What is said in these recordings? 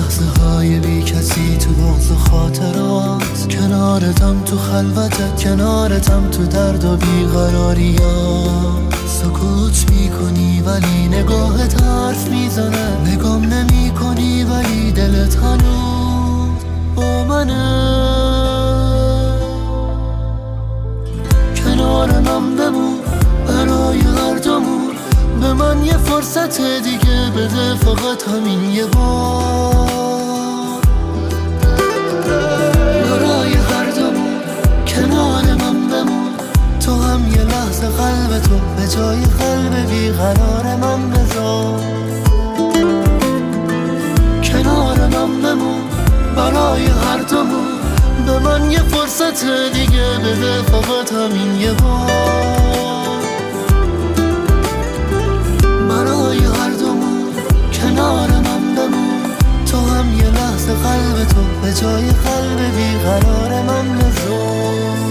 لحظه های بی کسی تو بغض و خاطرات، کنارتم تو خلوتت، کنارتم تو درد و بیقراریات. سکوت میکنی ولی نگاهت حرف میزنه، نگام نمی کنی ولی دلت هنوز با منه. کنار من بمون برای هر دومون، به من یه فرصت دیگه بده، فقط همین یه بار. برای هر دومون کنار من بمون، تو هم یه لحظه قلب تو به جای قلب بیقرار من بذار. کنار من بمون برای هر دومون، به من یه فرصت دیگه بده، فقط همین یه بار. برای هر دومون کنار من بمون، تو هم یه لحظه قلب تو به جای قلب بیقرار من بذار.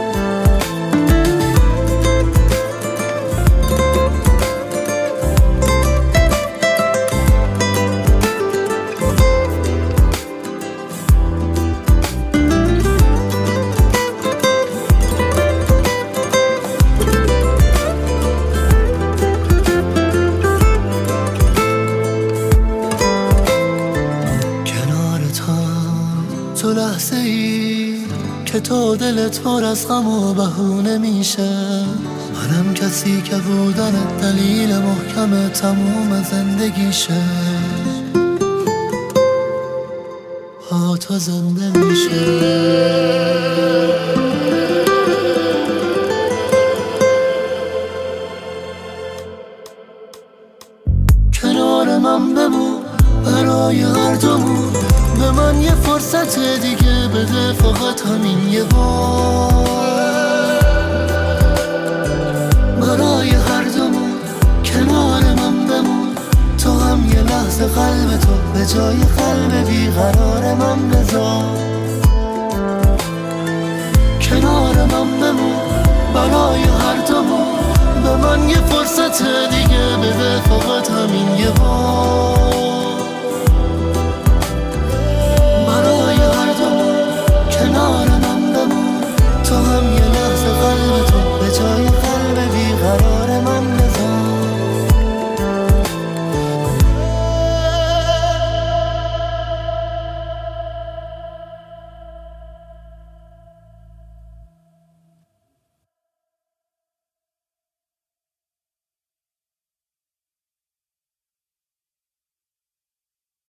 تو لحظه ای که تو دلت پر از غم و بهونه میشه، منم کسی که بودنت دلیل محکم تموم زندگیشه. با تو زنده میشه. کنار من بمون برای هر دومون، به من یه فرصت دیگه بده، فقط همین یه بار. برای هر دومون کنار من بمون، تو هم یه لحظه قلب تو به جای قلب بیقرار من بذار. کنار من بمون برای هر دومون، به من یه فرصت دیگه بده، فقط همین یه بار. برای هر دومون کنار من بمون، تو هم یه لحظه قلب تو به جای قلب بیقرار